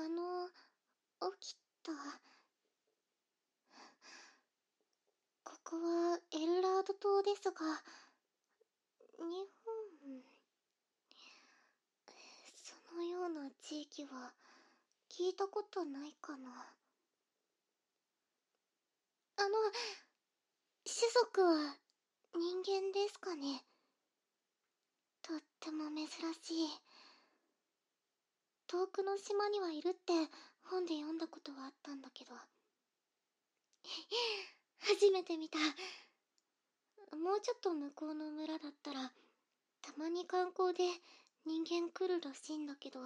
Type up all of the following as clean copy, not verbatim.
起きた。ここはエルラード島ですが、日本、そのような地域は聞いたことないかな。種族は人間ですかね。とっても珍しい。遠くの島にはいるって本で読んだことはあったんだけど、初めて見た。もうちょっと向こうの村だったらたまに観光で人間来るらしいんだけど、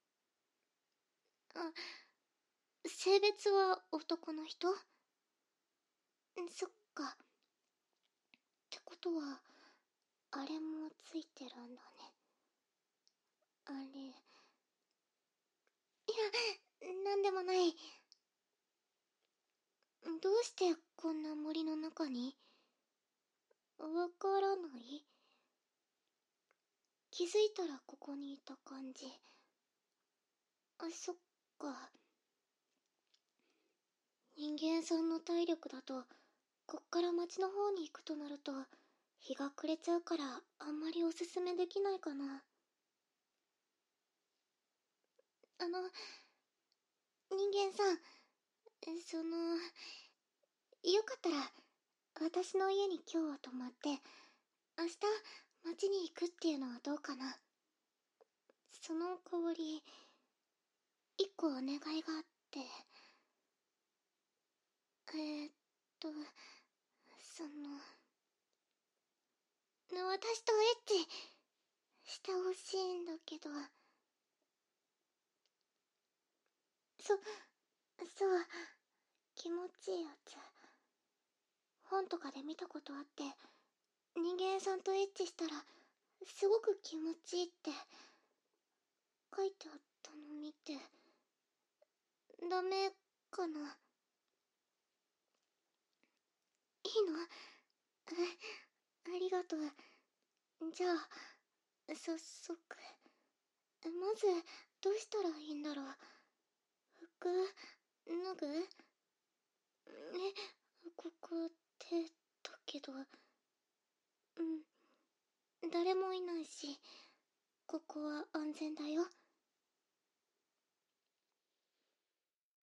性別は男の人？そっか。ってことはあれもついてるんだね。あれ、いや、なんでもない。どうしてこんな森の中に？わからない。気づいたらここにいた感じ。そっか。人間さんの体力だとこっから町の方に行くとなると日が暮れちゃうからあんまりおすすめできないかな。人間さん、よかったら私の家に今日は泊まって明日町に行くっていうのはどうかな。その代わり一個お願いがあって。えー、っとその私とエッチしてほしいんだけど。そう気持ちいいやつ本とかで見たことあって、人間さんとエッチしたらすごく気持ちいいって書いてあったの見て。ダメかな？いいの？ありがとう。じゃあ早速。まずどうしたらいいんだろう。服脱ぐ？ここってだけど、誰もいないしここは安全だよ。